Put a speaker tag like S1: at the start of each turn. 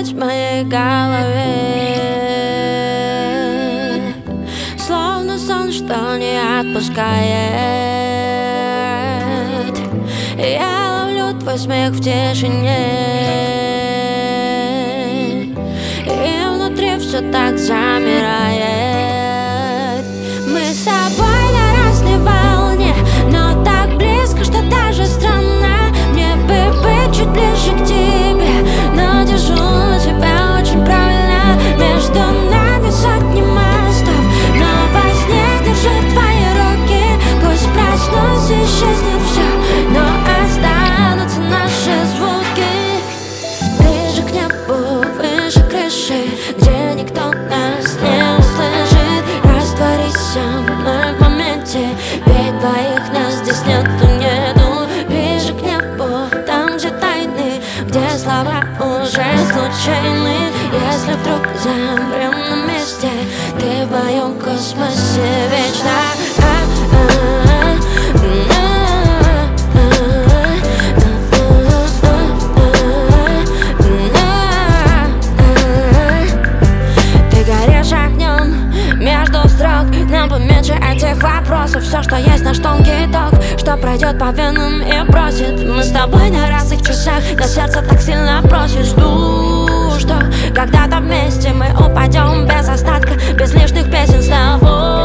S1: быть в моей голове, словно сон, что не отпускает. Я ловлю твой смех в тишине, и внутри все так замирает. Мы с тобой на разной волне, но так близко, что даже странно. Мне бы быть чуть ближе к тебе, но держу тебя очень правильно. Между нами сотни мостов, но во сне держу твои руки. Пусть проснусь и исчезнет все, но останутся наши звуки. Ближе к небу, выше крыши, где никто нас не услышит. Растворись со мной в моменте, ведь двоих нас здесь нету. Ближе к небу, там, где тайны, где слова уже случайны. Если вдруг замрем на месте, ты в моем космосе вечно. Ты горишь огнем между строк, нам поменьше этих вопросов. Все, что есть, наш тонкий ток, что пройдет по венам и бросит. Мы с тобой на разных часах, но сердце так сильно просит. Жду, что когда-то вместе мы упадем без остатка, без лишних песен с тобой.